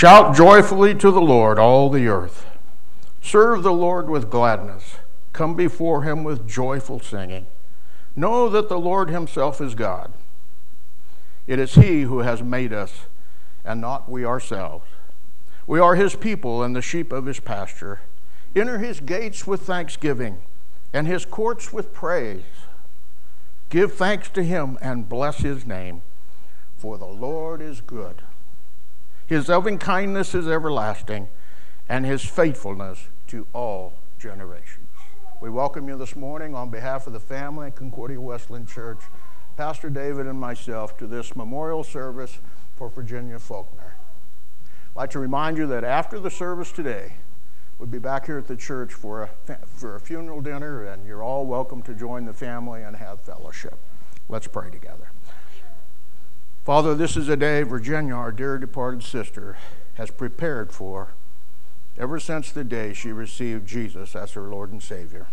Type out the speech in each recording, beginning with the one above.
Shout joyfully to the Lord, all the earth. Serve the Lord with gladness. Come before him with joyful singing. Know that the Lord himself is God. It is he who has made us, and not we ourselves. We are his people and the sheep of his pasture. Enter his gates with thanksgiving, and his courts with praise. Give thanks to him and bless his name, for the Lord is good. His loving kindness is everlasting, and his faithfulness to all generations. We welcome you this morning on behalf of the family at Concordia Wesleyan Church, Pastor David and myself, to this memorial service for Virginia Faulkner. I'd like to remind you that after the service today, we'll be back here at the church for a funeral dinner, and you're all welcome to join the family and have fellowship. Let's pray together. Father, this is a day Virginia, our dear departed sister, has prepared for ever since the day she received Jesus as her Lord and Savior.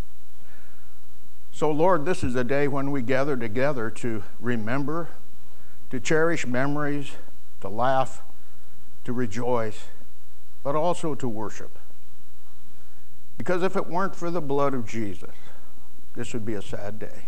So, Lord, this is a day when we gather together to remember, to cherish memories, to laugh, to rejoice, but also to worship. Because if it weren't for the blood of Jesus, this would be a sad day.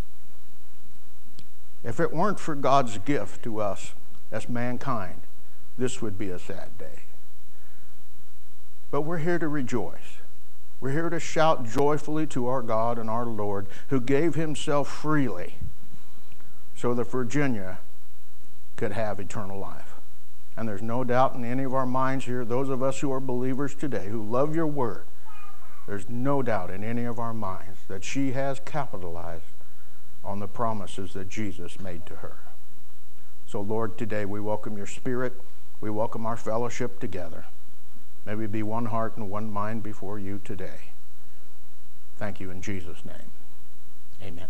If it weren't for God's gift to us as mankind, this would be a sad day. But we're here to rejoice. We're here to shout joyfully to our God and our Lord, who gave himself freely so that Virginia could have eternal life. And there's no doubt in any of our minds here, those of us who are believers today, who love your word, there's no doubt in any of our minds that she has capitalized on the promises that Jesus made to her. So, Lord, today we welcome your Spirit. We welcome our fellowship together. May we be one heart and one mind before you today. Thank you in Jesus' name. Amen.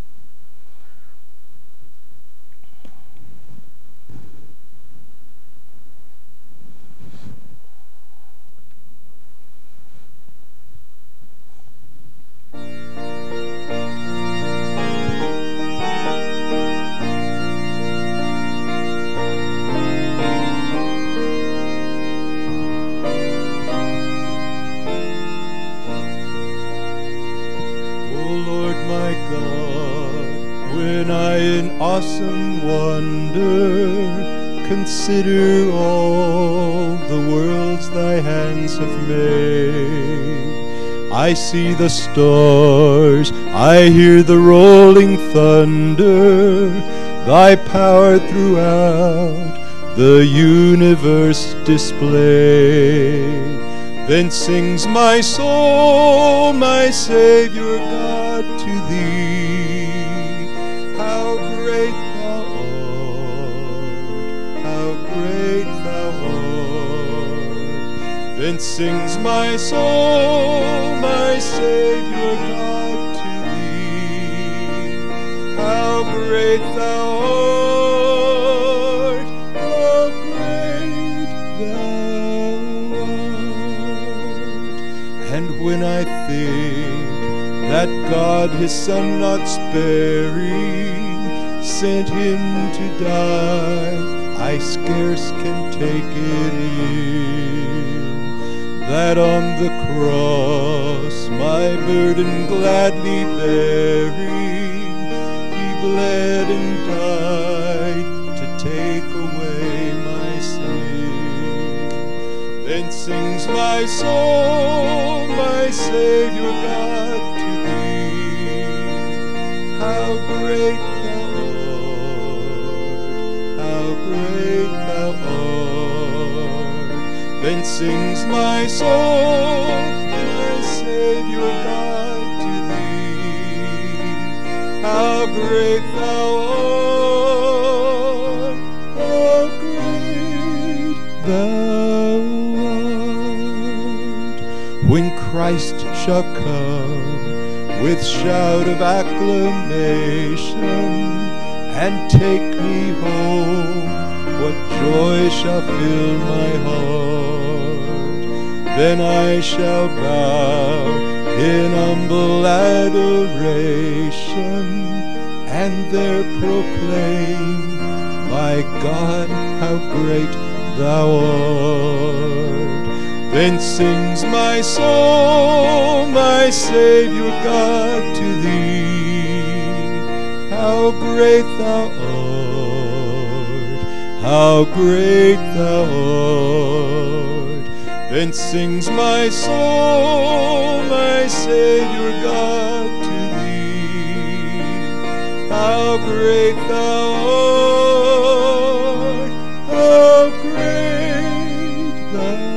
Awesome wonder, consider all the worlds thy hands have made. I see the stars, I hear the rolling thunder, thy power throughout the universe displayed. Then sings my soul, my Savior God, to thee. Then sings my soul, my Savior God, to thee. How great thou art, how great thou art. And when I think that God his Son not sparing sent him to die, I scarce can take it in. That on the cross, my burden gladly bearing, he bled and died to take away my sin. Then sings my soul, my Savior God, to thee. How great thou art, how great thou art. Then sings my soul, my Savior God, to thee. How great thou art, how great thou art. When Christ shall come with shout of acclamation and take me home, what joy shall fill my heart. Then I shall bow in humble adoration and there proclaim, my God, how great thou art. Then sings my soul, my Savior God, to thee. How great thou art, how great thou art. Then sings my soul, my Savior God, to thee. How great thou art, how great thou art.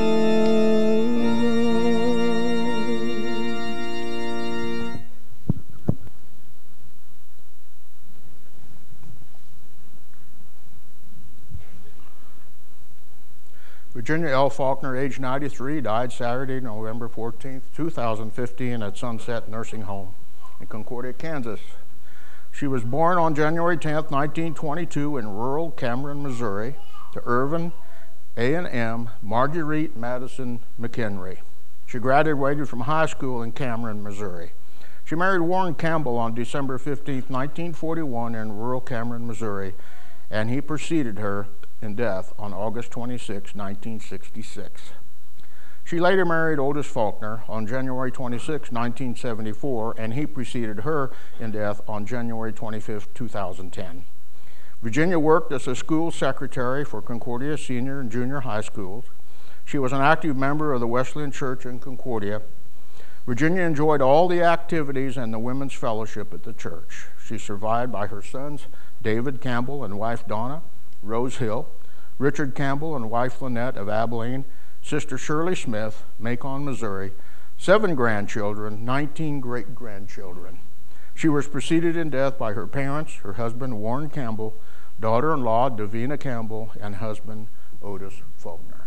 Virginia L. Faulkner, age 93, died Saturday, November 14th, 2015 at Sunset Nursing Home in Concordia, Kansas. She was born on January 10th, 1922 in rural Cameron, Missouri, to Irvin A&M Marguerite Madison McHenry. She graduated from high school in Cameron, Missouri. She married Warren Campbell on December 15th, 1941 in rural Cameron, Missouri, and he preceded her in death on August 26, 1966. She later married Otis Faulkner on January 26, 1974, and he preceded her in death on January 25, 2010. Virginia worked as a school secretary for Concordia Senior and Junior High Schools. She was an active member of the Wesleyan Church in Concordia. Virginia enjoyed all the activities and the women's fellowship at the church. She's survived by her sons, David Campbell and wife Donna, Rose Hill, Richard Campbell and wife Lynette of Abilene, sister Shirley Smith, Macon, Missouri, 7 grandchildren, 19 great-grandchildren. She was preceded in death by her parents, her husband Warren Campbell, daughter-in-law Davina Campbell, and husband Otis Faulkner.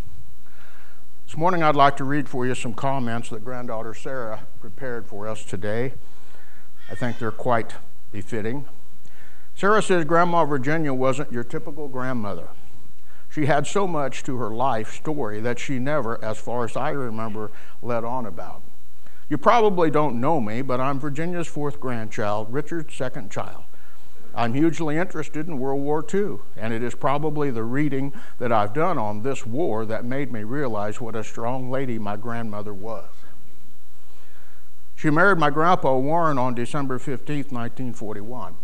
This morning I'd like to read for you some comments that granddaughter Sarah prepared for us today. I think they're quite befitting. Sarah says Grandma Virginia wasn't your typical grandmother. She had so much to her life story that she never, as far as I remember, let on about. You probably don't know me, but I'm Virginia's 4th grandchild, Richard's 2nd child. I'm hugely interested in World War II, and it is probably the reading that I've done on this war that made me realize what a strong lady my grandmother was. She married my grandpa Warren on December 15, 1941.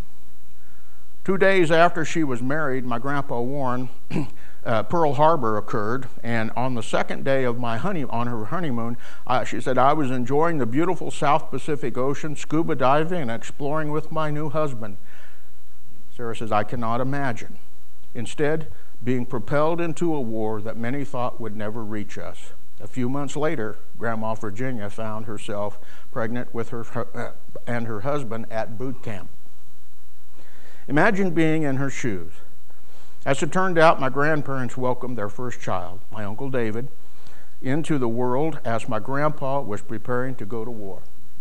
2 days after she was married, my grandpa Warren, Pearl Harbor occurred, and on the 2nd day of my on her honeymoon, she said, I was enjoying the beautiful South Pacific Ocean, scuba diving and exploring with my new husband. Sarah says, I cannot imagine. Instead, being propelled into a war that many thought would never reach us. A few months later, Grandma Virginia found herself pregnant with her and her husband at boot camp. Imagine being in her shoes. As it turned out, my grandparents welcomed their first child, my Uncle David, into the world as my grandpa was preparing to go to war.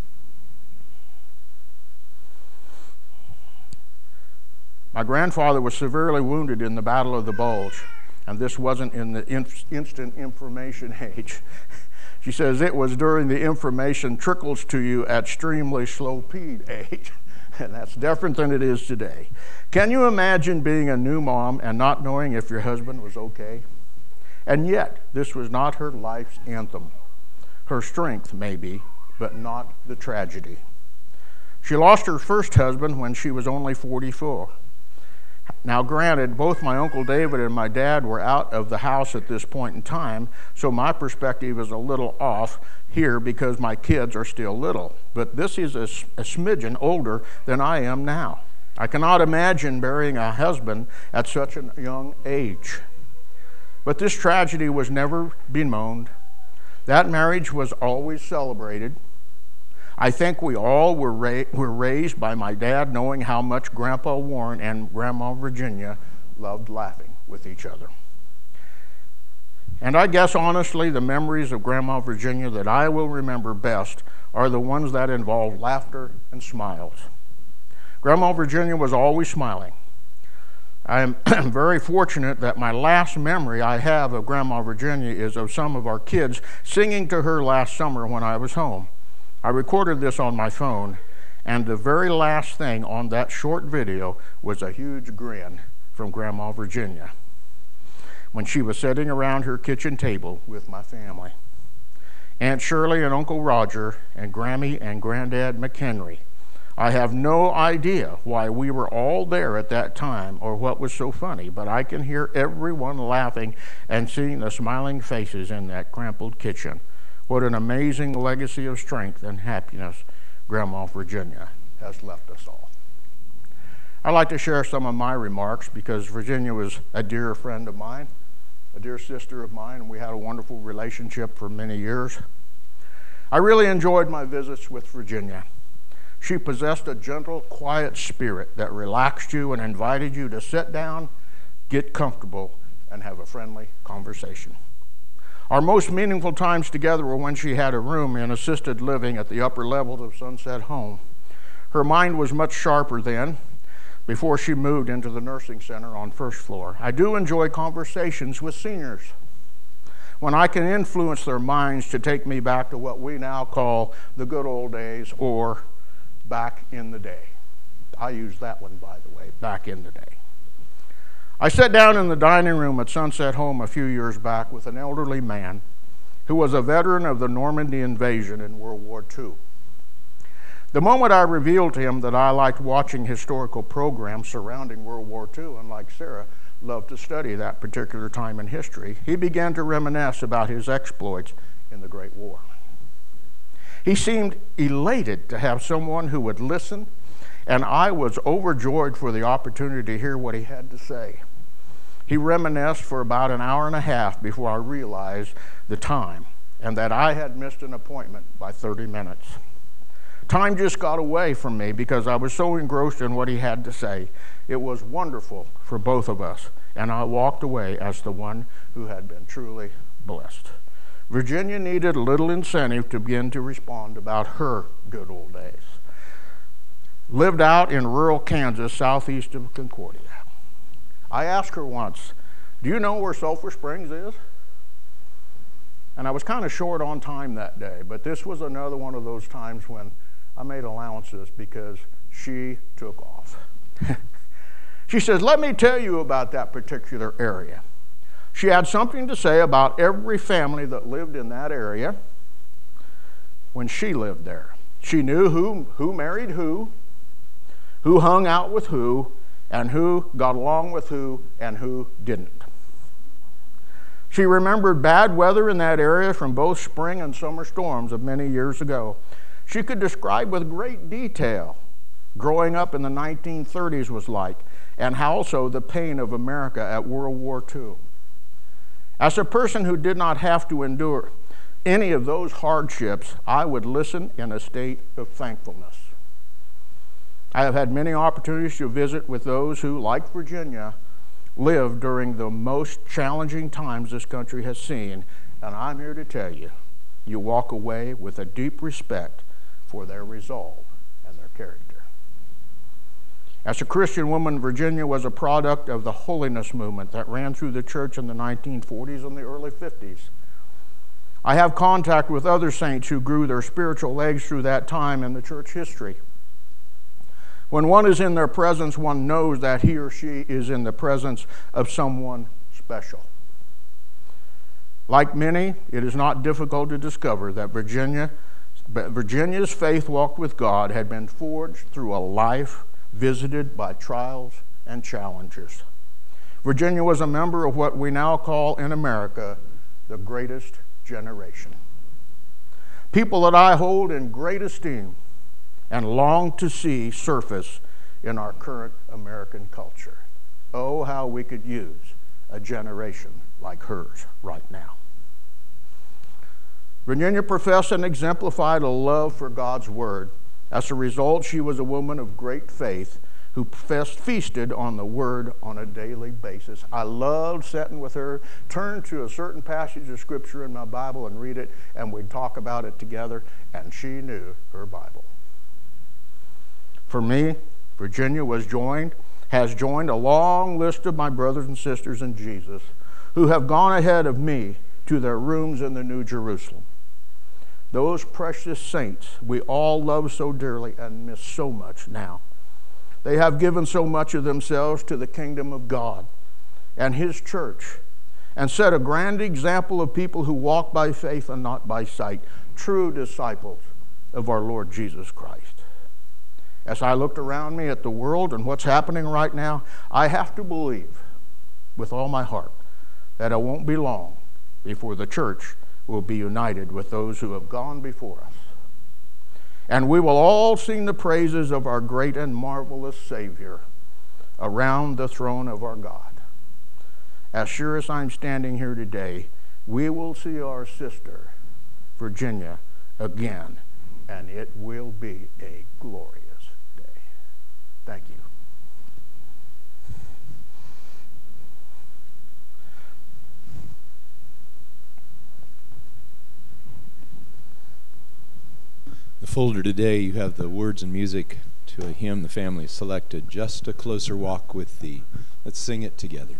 My grandfather was severely wounded in the Battle of the Bulge, and this wasn't in the instant information age. She says it was during the information trickles to you at extremely slow speed age. And that's different than it is today. Can you imagine being a new mom and not knowing if your husband was okay? And yet, this was not her life's anthem. Her strength, maybe, but not the tragedy. She lost her first husband when she was only 44. Now, granted, both my Uncle David and my dad were out of the house at this point in time, so my perspective is a little off here because my kids are still little. But this is a smidgen older than I am now. I cannot imagine burying a husband at such a young age. But this tragedy was never bemoaned. That marriage was always celebrated. I think we all were raised by my dad knowing how much Grandpa Warren and Grandma Virginia loved laughing with each other. And I guess, honestly, the memories of Grandma Virginia that I will remember best are the ones that involve laughter and smiles. Grandma Virginia was always smiling. I am very fortunate that my last memory I have of Grandma Virginia is of some of our kids singing to her last summer when I was home. I recorded this on my phone, and the very last thing on that short video was a huge grin from Grandma Virginia. when she was sitting around her kitchen table with my family. Aunt Shirley and Uncle Roger and Grammy and Granddad McHenry. I have no idea why we were all there at that time or what was so funny, but I can hear everyone laughing and seeing the smiling faces in that crumpled kitchen. What an amazing legacy of strength and happiness Grandma Virginia has left us all. I'd like to share some of my remarks because Virginia was a dear friend of mine, a dear sister of mine, and we had a wonderful relationship for many years. I really enjoyed my visits with Virginia. She possessed a gentle, quiet spirit that relaxed you and invited you to sit down, get comfortable, and have a friendly conversation. Our most meaningful times together were when she had a room in assisted living at the upper levels of Sunset Home. Her mind was much sharper then, before she moved into the nursing center on first floor. I do enjoy conversations with seniors when I can influence their minds to take me back to what we now call the good old days or back in the day. I use that one, by the way, back in the day. I sat down in the dining room at Sunset Home a few years back with an elderly man who was a veteran of the Normandy invasion in World War II. The moment I revealed to him that I liked watching historical programs surrounding World War II, and like Sarah, loved to study that particular time in history, he began to reminisce about his exploits in the Great War. He seemed elated to have someone who would listen, and I was overjoyed for the opportunity to hear what he had to say. He reminisced for about an hour and a half before I realized the time and that I had missed an appointment by 30 minutes. Time just got away from me because I was so engrossed in what he had to say. It was wonderful for both of us, and I walked away as the one who had been truly blessed. Virginia needed a little incentive to begin to respond about her good old days. Lived out in rural Kansas, southeast of Concordia. I asked her once, "Do you know where Sulphur Springs is?" And I was kind of short on time that day, but this was another one of those times when I made allowances because she took off. She says, "Let me tell you about that particular area." She had something to say about every family that lived in that area when she lived there. She knew who married who hung out with who, and who got along with who, and who didn't. She remembered bad weather in that area from both spring and summer storms of many years ago. She could describe with great detail growing up in the 1930s was like, and how also the pain of America at World War II. As a person who did not have to endure any of those hardships, I would listen in a state of thankfulness. I have had many opportunities to visit with those who, like Virginia, lived during the most challenging times this country has seen, and I'm here to tell you, you walk away with a deep respect for their resolve and their character. As a Christian woman, Virginia was a product of the holiness movement that ran through the church in the 1940s and the early 50s. I have contact with other saints who grew their spiritual legs through that time in the church history. When one is in their presence, one knows that he or she is in the presence of someone special. Like many, it is not difficult to discover that Virginia's faith walk with God had been forged through a life visited by trials and challenges. Virginia was a member of what we now call in America the greatest generation. People that I hold in great esteem and long to see surface in our current American culture. Oh, how we could use a generation like hers right now. Virginia professed and exemplified a love for God's Word. As a result, she was a woman of great faith who feasted on the Word on a daily basis. I loved sitting with her, turn to a certain passage of Scripture in my Bible and read it, and we'd talk about it together, and she knew her Bible. For me, Virginia has joined a long list of my brothers and sisters in Jesus who have gone ahead of me to their rooms in the New Jerusalem. Those precious saints we all love so dearly and miss so much now. They have given so much of themselves to the kingdom of God and His church, and set a grand example of people who walk by faith and not by sight, true disciples of our Lord Jesus Christ. As I looked around me at the world and what's happening right now, I have to believe with all my heart that it won't be long before the church will be united with those who have gone before us. And we will all sing the praises of our great and marvelous Savior around the throne of our God. As sure as I'm standing here today, we will see our sister, Virginia, again, and it will be a glorious day. Thank you. The folder today, you have the words and music to a hymn the family selected, Just a Closer Walk with Thee. Let's sing it together.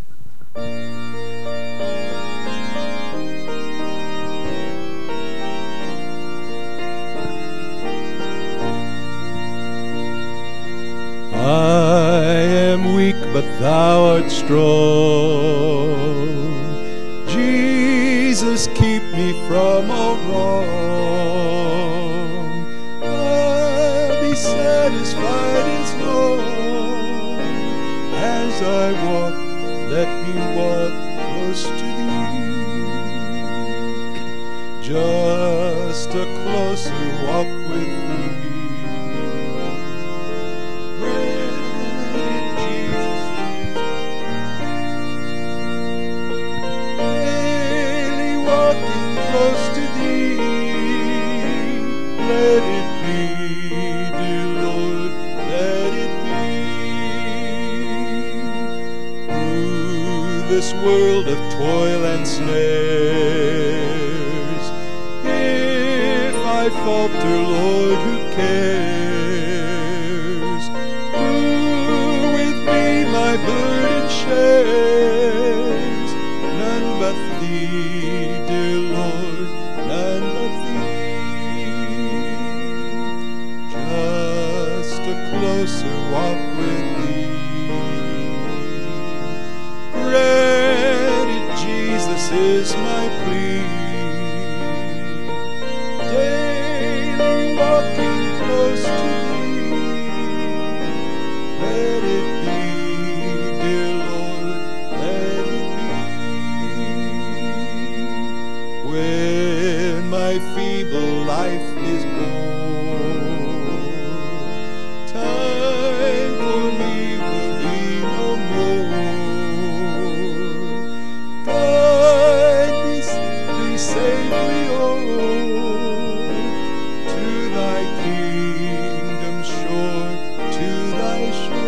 I am weak, but thou art strong. Jesus, keep me from all wrong. I'll be satisfied as long as I walk. Let me walk close to thee. Just a closer walk with thee. Close to thee, let it be, dear Lord, let it be. Through this world of toil and snares, if I falter, Lord, who cares? Who with me my burden shares? None but thee, dear Lord, none but thee. Just a closer walk with thee. Granted, Jesus is my plea. Daily walking close to thee. Let it be, dear Lord, let it be. When my feeble life is born, time for me will be no more. Guide me safely on to thy kingdom shore, to thy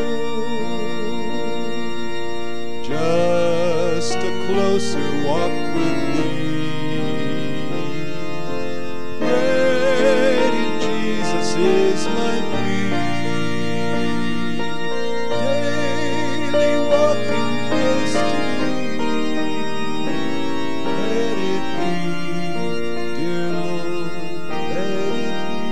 shore. Just a closer walk with thee. Is my plea. Daily walking close to thee. Let it be, dear Lord, let it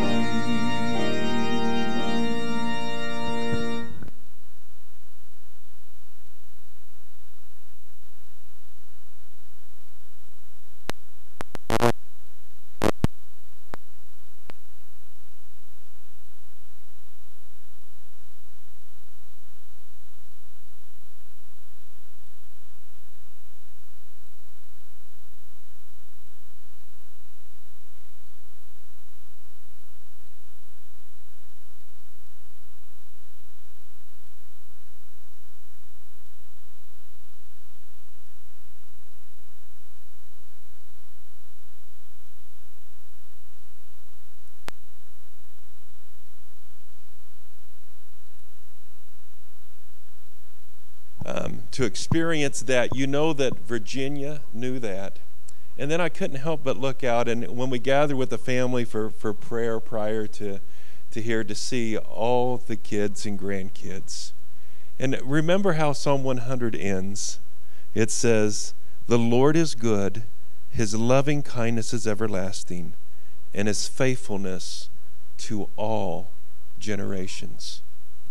to experience that. You know that Virginia knew that. And then I couldn't help but look out, and when we gathered with the family for prayer prior to here, to see all the kids and grandkids. And remember how Psalm 100 ends. It says, "The Lord is good, his loving kindness is everlasting, and his faithfulness to all generations."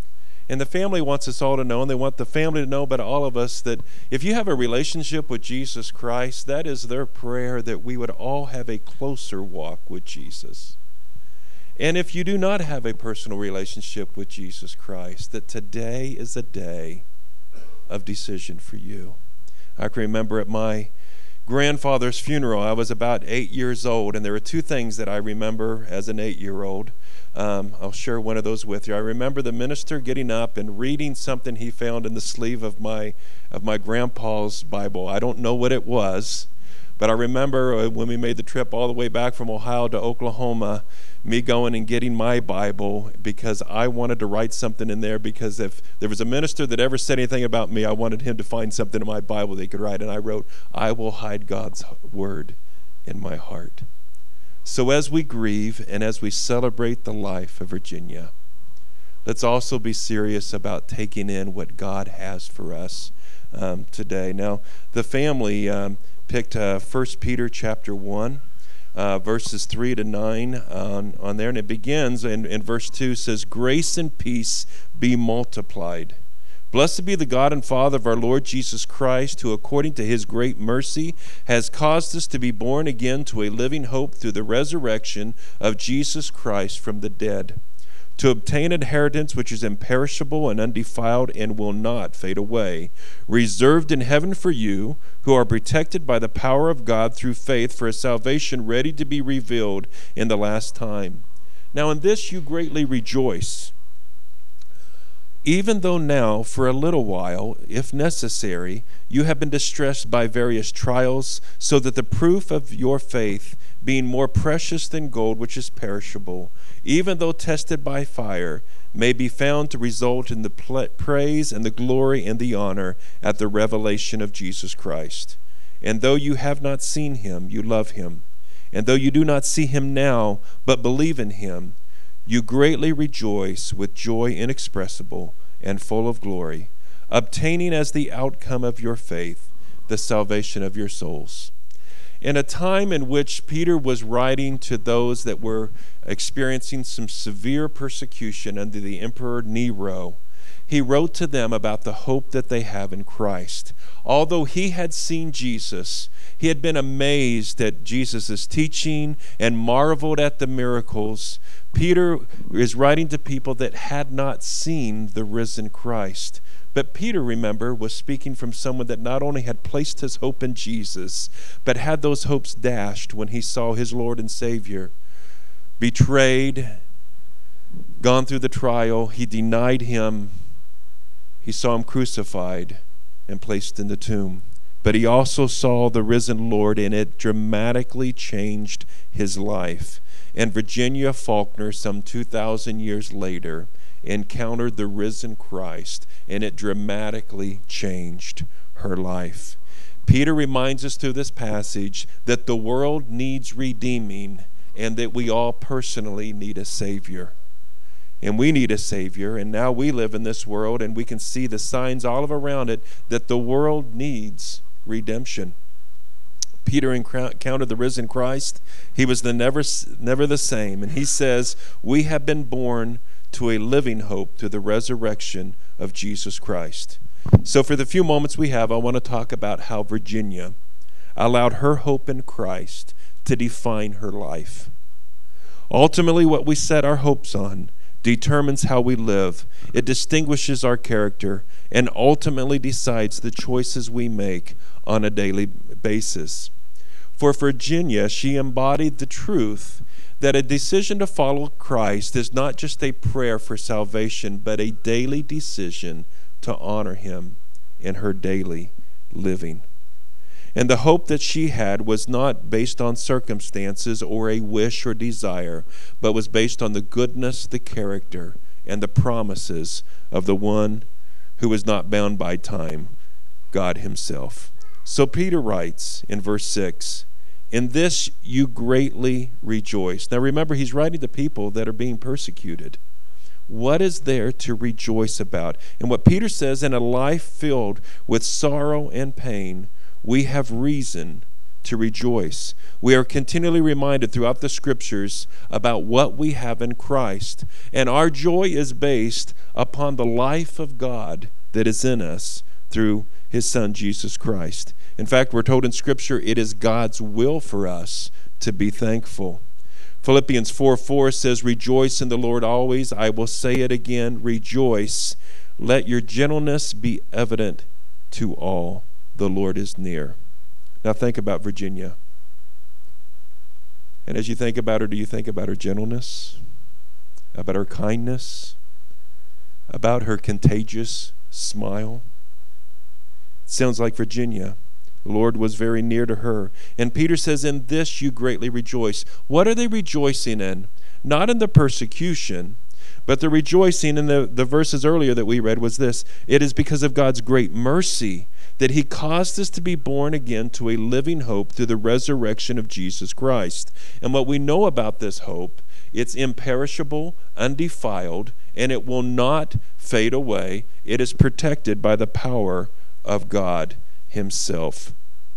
And the family wants us all to know, and they want the family to know about all of us, that if you have a relationship with Jesus Christ, that is their prayer, that we would all have a closer walk with Jesus. And if you do not have a personal relationship with Jesus Christ, that today is a day of decision for you. I can remember at my grandfather's funeral, I was about 8 years old, and there were two things that I remember as an 8-year-old. I'll share one of those with you. I remember the minister getting up and reading something he found in the sleeve of my grandpa's Bible. I don't know what it was, but I remember when we made the trip all the way back from Ohio to Oklahoma, me going and getting my Bible because I wanted to write something in there, because if there was a minister that ever said anything about me, I wanted him to find something in my Bible that he could write. And I wrote, "I will hide God's word in my heart." So as we grieve and as we celebrate the life of Virginia, let's also be serious about taking in what God has for us today. Now, the family picked 1 Peter chapter 1, verses 3 to 9 on there, and it begins in verse 2, says, "Grace and peace be multiplied. Blessed be the God and Father of our Lord Jesus Christ, who according to his great mercy has caused us to be born again to a living hope through the resurrection of Jesus Christ from the dead, to obtain an inheritance which is imperishable and undefiled and will not fade away, reserved in heaven for you, who are protected by the power of God through faith for a salvation ready to be revealed in the last time. Now in this you greatly rejoice, even though now, for a little while, if necessary, you have been distressed by various trials, so that the proof of your faith, being more precious than gold which is perishable, even though tested by fire, may be found to result in the praise and the glory and the honor at the revelation of Jesus Christ. And though you have not seen him, you love him. And though you do not see him now, but believe in him, you greatly rejoice with joy inexpressible and full of glory, obtaining as the outcome of your faith the salvation of your souls. In a time in which Peter was writing to those that were experiencing some severe persecution under the Emperor Nero, he wrote to them about the hope that they have in Christ. Although he had seen Jesus, he had been amazed at Jesus' teaching and marveled at the miracles. Peter is writing to people that had not seen the risen Christ. But Peter, remember, was speaking from someone that not only had placed his hope in Jesus, but had those hopes dashed when he saw his Lord and Savior betrayed, gone through the trial. He denied him. He saw him crucified and placed in the tomb. But he also saw the risen Lord, and it dramatically changed his life. And Virginia Faulkner, some 2,000 years later, encountered the risen Christ, and it dramatically changed her life. Peter reminds us through this passage that the world needs redeeming, and that we all personally need a Savior. And we need a Savior, and now we live in this world, and we can see the signs all around it that the world needs redemption. Peter encountered the risen Christ. He was never the same, and he says, we have been born to a living hope through the resurrection of Jesus Christ. So for the few moments we have, I want to talk about how Virginia allowed her hope in Christ to define her life. Ultimately, what we set our hopes on determines how we live. It distinguishes our character and ultimately decides the choices we make on a daily basis. For Virginia, she embodied the truth that a decision to follow Christ is not just a prayer for salvation, but a daily decision to honor him in her daily living. And the hope that she had was not based on circumstances or a wish or desire, but was based on the goodness, the character, and the promises of the one who was not bound by time, God himself. So Peter writes in verse 6, in this you greatly rejoice. Now remember, he's writing to people that are being persecuted. What is there to rejoice about? And what Peter says, in a life filled with sorrow and pain, we have reason to rejoice. We are continually reminded throughout the scriptures about what we have in Christ. And our joy is based upon the life of God that is in us through his Son, Jesus Christ. In fact, we're told in Scripture it is God's will for us to be thankful. Philippians 4:4 says, "Rejoice in the Lord always. I will say it again, rejoice. Let your gentleness be evident to all. The Lord is near." Now think about Virginia. And as you think about her, do you think about her gentleness? About her kindness? About her contagious smile? It sounds like Virginia. The Lord was very near to her. And Peter says, "In this you greatly rejoice." What are they rejoicing in? Not in the persecution, but the rejoicing in the verses earlier that we read was this: it is because of God's great mercy that he caused us to be born again to a living hope through the resurrection of Jesus Christ. And what we know about this hope, it's imperishable, undefiled, and it will not fade away. It is protected by the power of God himself.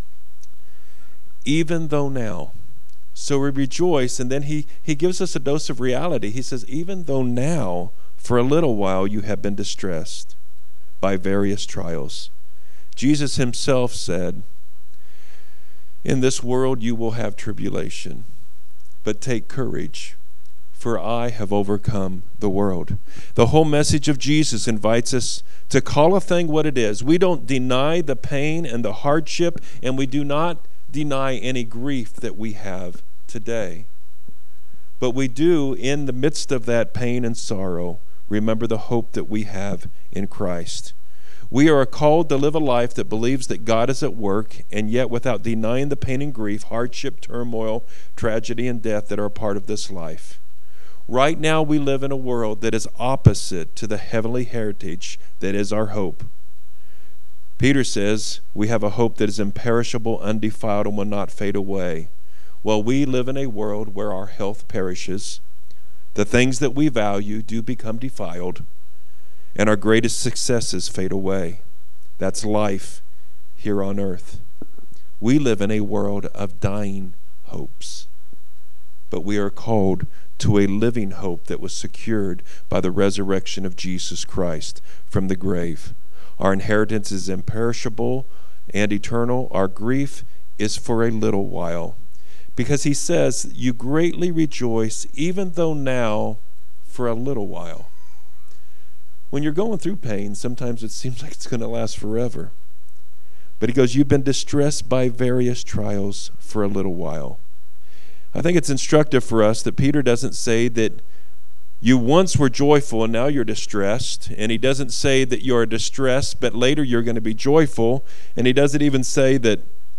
Even though now, so we rejoice, and then he gives us a dose of reality. He says, even though now, for a little while, you have been distressed by various trials. Jesus himself said, "In this world you will have tribulation, but take courage, for I have overcome the world." The whole message of Jesus invites us to call a thing what it is. We don't deny the pain and the hardship, and we do not deny any grief that we have today. But we do, in the midst of that pain and sorrow, remember the hope that we have in Christ. We are called to live a life that believes that God is at work, and yet without denying the pain and grief, hardship, turmoil, tragedy, and death that are a part of this life. Right now we live in a world that is opposite to the heavenly heritage that is our hope. Peter says we have a hope that is imperishable, undefiled, and will not fade away. Well, we live in a world where our health perishes, the things that we value do become defiled, and our greatest successes fade away. That's life here on earth. We live in a world of dying hopes, but we are called to a living hope that was secured by the resurrection of Jesus Christ from the grave. Our inheritance is imperishable and eternal. Our grief is for a little while, because he says, you greatly rejoice, even though now for a little while. When you're going through pain, sometimes it seems like it's going to last forever. But he goes, you've been distressed by various trials for a little while. I think it's instructive for us that Peter doesn't say that you once were joyful and now you're distressed. And he doesn't say that you're distressed, but later you're going to be joyful. And he doesn't even say that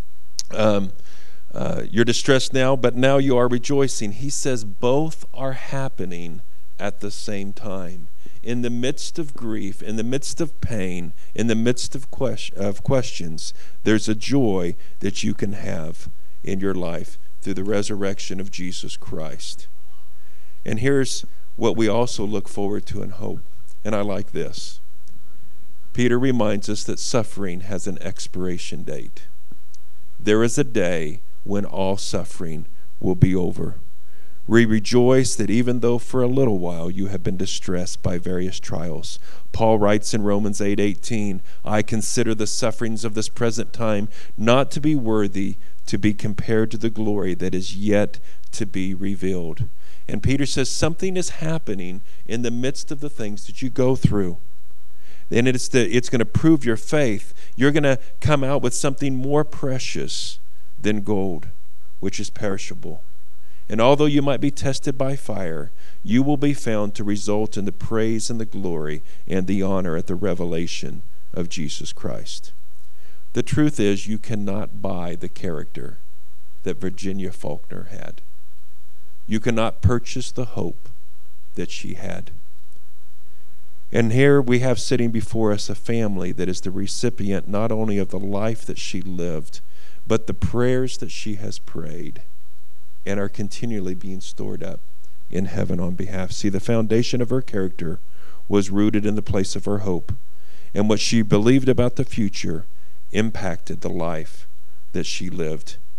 you're distressed now, but now you are rejoicing. He says both are happening at the same time. In the midst of grief, in the midst of pain, in the midst of questions, there's a joy that you can have in your life through the resurrection of Jesus Christ. And here's what we also look forward to and hope, and I like this. Peter reminds us that suffering has an expiration date. There is a day when all suffering will be over. We rejoice that even though for a little while you have been distressed by various trials. Paul writes in Romans 8:18, I consider the sufferings of this present time not to be worthy to be compared to the glory that is yet to be revealed. And Peter says something is happening in the midst of the things that you go through. And it's going to prove your faith. You're going to come out with something more precious than gold, which is perishable. And although you might be tested by fire, you will be found to result in the praise and the glory and the honor at the revelation of Jesus Christ. The truth is, you cannot buy the character that Virginia Faulkner had. You cannot purchase the hope that she had. And here we have sitting before us a family that is the recipient not only of the life that she lived, but the prayers that she has prayed and are continually being stored up in heaven on behalf. See, the foundation of her character was rooted in the place of her hope, and what she believed about the future impacted the life that she lived.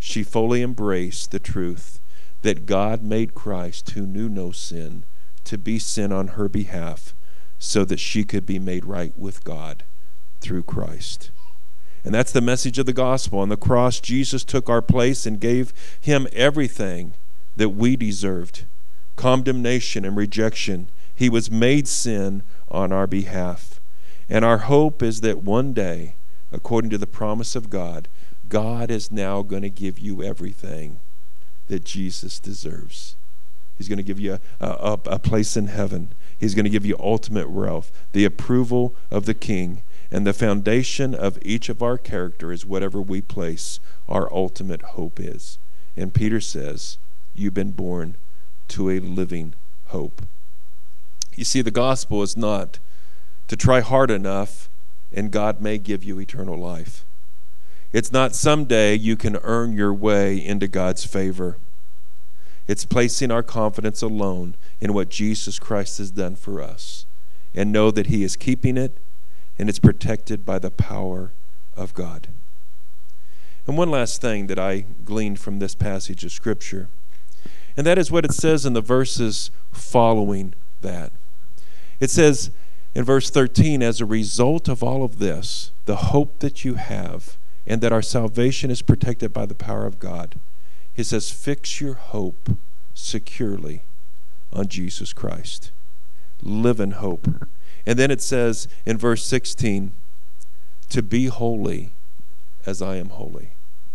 she fully embraced the truth that God made Christ, who knew no sin, to be sin on her behalf so that she could be made right with God through Christ. And that's the message of the gospel. On the cross, Jesus took our place and gave him everything that we deserved. Condemnation and rejection. He was made sin on our behalf. And our hope is that one day, according to the promise of God, God is now going to give you everything that Jesus deserves. He's going to give you a place in heaven. He's going to give you ultimate wealth, the approval of the King. And the foundation of each of our character is whatever we place our ultimate hope is. And Peter says, you've been born to a living hope. You see, the gospel is not to try hard enough and God may give you eternal life. It's not someday you can earn your way into God's favor. It's placing our confidence alone in what Jesus Christ has done for us and know that he is keeping it and it's protected by the power of God. And one last thing that I gleaned from this passage of Scripture, and that is what it says in the verses following that. It says in verse 13, as a result of all of this, the hope that you have and that our salvation is protected by the power of God, it says, fix your hope securely on Jesus Christ. Live in hope. And then it says in verse 16, to be holy as I am holy.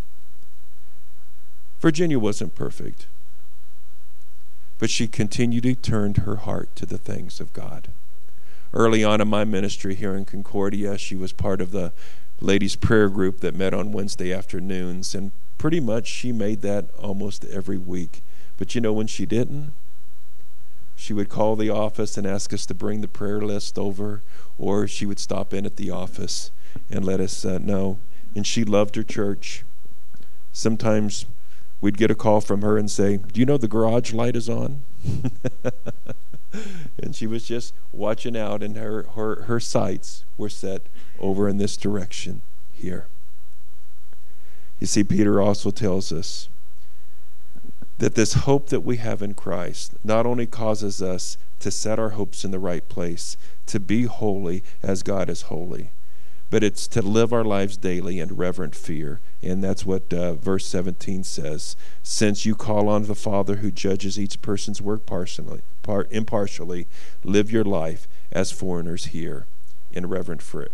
Virginia wasn't perfect, but she continued to turn her heart to the things of God. Early on in my ministry here in Concordia, she was part of the ladies' prayer group that met on Wednesday afternoons, and pretty much she made that almost every week. But you know when she didn't? She would call the office and ask us to bring the prayer list over, or she would stop in at the office and let us know. And she loved her church. Sometimes we'd get a call from her and say, do you know the garage light is on? And she was just watching out, and her sights were set over in this direction here. You see, Peter also tells us that this hope that we have in Christ not only causes us to set our hopes in the right place, to be holy as God is holy, but it's to live our lives daily in reverent fear. And that's what verse 17 says. Since you call on the Father who judges each person's work impartially, live your life as foreigners here in reverent fear.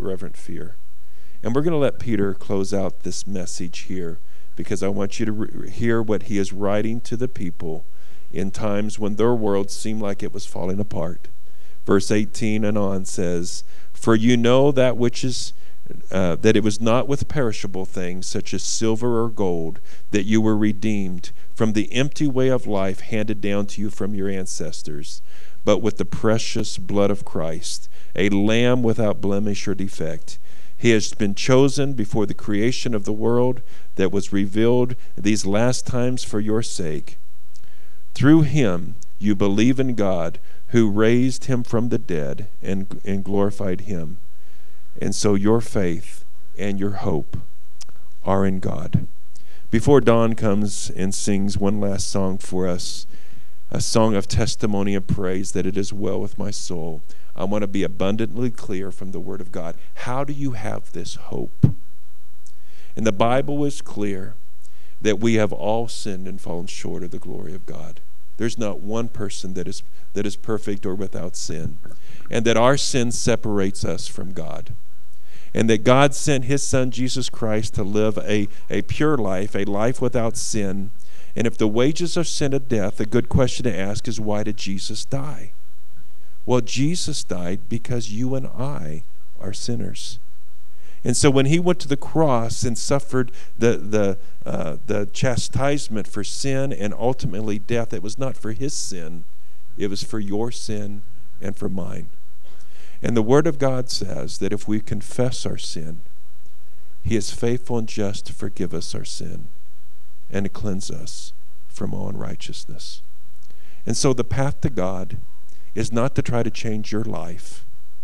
And we're going to let Peter close out this message here, because I want you to hear what he is writing to the people in times when their world seemed like it was falling apart. Verse 18 and on says, for you know that which is that it was not with perishable things such as silver or gold that you were redeemed from the empty way of life handed down to you from your ancestors, but with the precious blood of Christ, a lamb without blemish or defect. He has been chosen before the creation of the world, that was revealed these last times for your sake. Through him you believe in God, who raised him from the dead and glorified him. And so your faith and your hope are in God. Before Don comes and sings one last song for us, a song of testimony and praise that it is well with my soul, I want to be abundantly clear from the Word of God. How do you have this hope? And the Bible is clear that we have all sinned and fallen short of the glory of God. There's not one person that is perfect or without sin. And that our sin separates us from God. And that God sent his Son, Jesus Christ, to live a pure life, a life without sin. And if the wages of sin is death, a good question to ask is, why did Jesus die? Well, Jesus died because you and I are sinners. And so when he went to the cross and suffered the chastisement for sin and ultimately death, it was not for his sin. It was for your sin and for mine. And the Word of God says that if we confess our sin, he is faithful and just to forgive us our sin and to cleanse us from all unrighteousness. And so the path to God is not to try to change your life,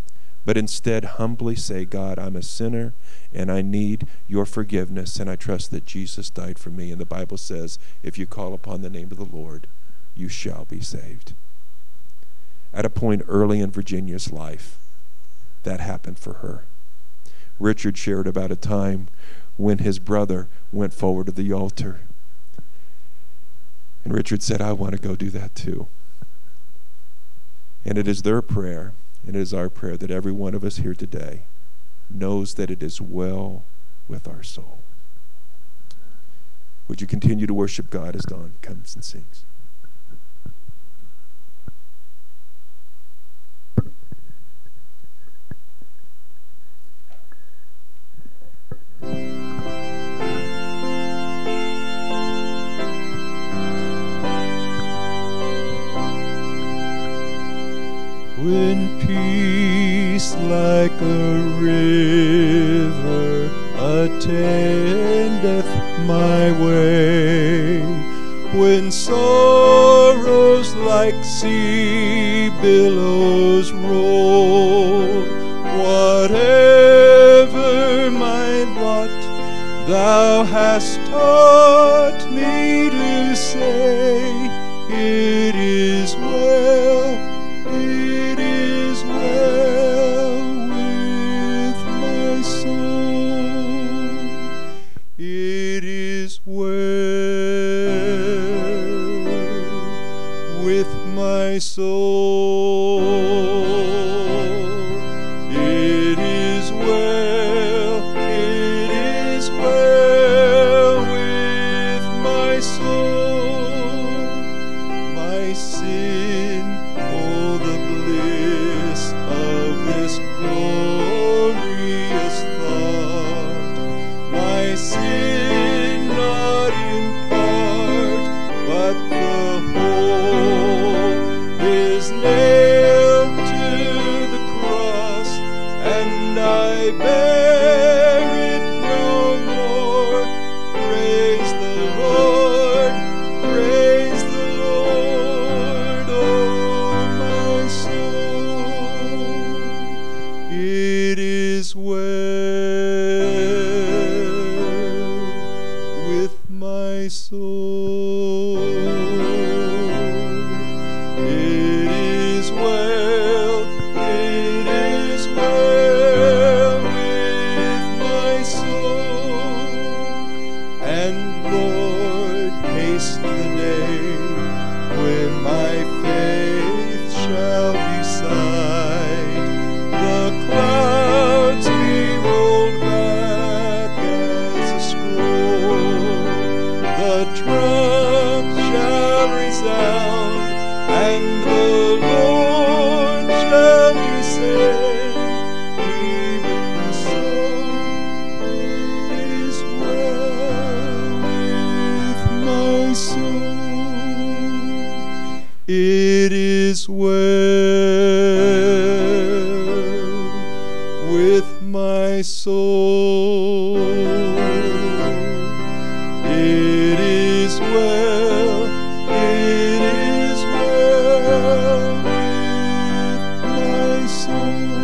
but instead humbly say, God, I'm a sinner and I need your forgiveness, and I trust that Jesus died for me. And the Bible says, if you call upon the name of the Lord, you shall be saved. At a point early in Virginia's life, that happened for her. Richard shared about a time when his brother went forward to the altar. And Richard said, I want to go do that too. And it is their prayer, and it is our prayer, that every one of us here today knows that it is well with our soul. Would you continue to worship God as Dawn comes and sings? When peace like a river attendeth my way, when sorrows like sea billows roll, whatever my lot, thou hast taught me to say, it is well, it is well with my soul, it is well with my soul, it is well, it is well with my soul, my sin, oh the bliss of this glorious thought, my sin not in part but the whole is nailed to the cross, and I bear it no more. Praise the Lord, praise the Lord, oh my soul, it is well with my soul, it is well, it is well with my soul, and Lord, haste the day when my faith shall be sight, the clouds be rolled back as a scroll, the trump shall resound, and the Lord shall descend. Even so, it is well with my soul, it is well with my soul, it is well, it is well with my soul.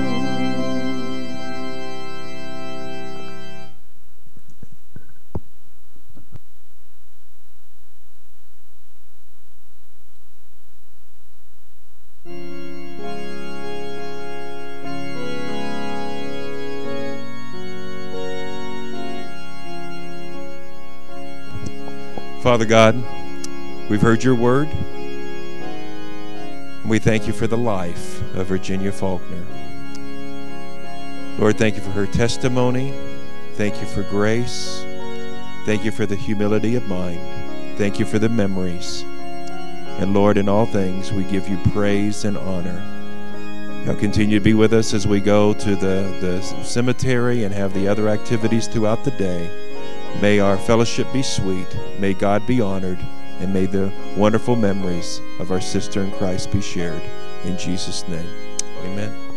Father God, we've heard your word, and we thank you for the life of Virginia Faulkner. Lord, thank you for her testimony. Thank you for grace. Thank you for the humility of mind. Thank you for the memories. And Lord, in all things, we give you praise and honor. Now continue to be with us as we go to the cemetery and have the other activities throughout the day. May our fellowship be sweet. May God be honored. And may the wonderful memories of our sister in Christ be shared. In Jesus' name, amen.